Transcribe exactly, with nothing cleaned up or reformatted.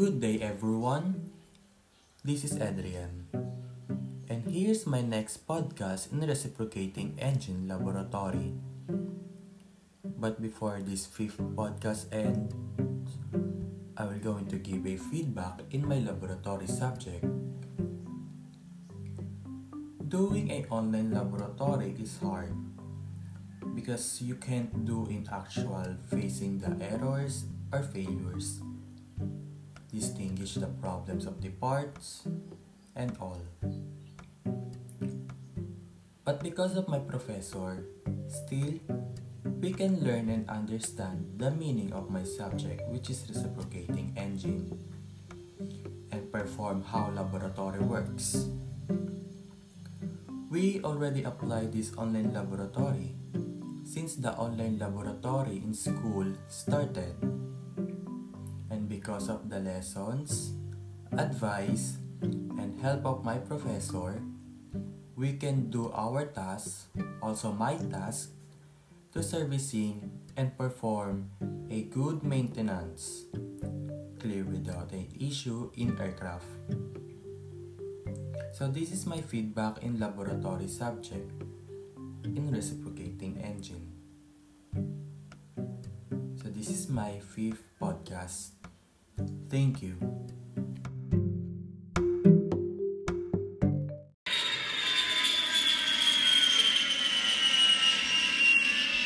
Good day, everyone. This is Adrian, and here's my next podcast in Reciprocating Engine Laboratory. But before this fifth podcast ends, I will going to give a feedback in my laboratory subject. Doing a online laboratory is hard because you can't do in actual facing the errors or failures, distinguish the problems of the parts, and all. But because of my professor, still, we can learn and understand the meaning of my subject, which is reciprocating engine, and perform how laboratory works. We already applied this online laboratory since the online laboratory in school started. And because of the lessons, advice, and help of my professor, we can do our tasks, also my task, to servicing and perform a good maintenance, clear without an issue in aircraft. So this is my feedback in laboratory subject in reciprocating engine. So this is my fifth podcast. Thank you.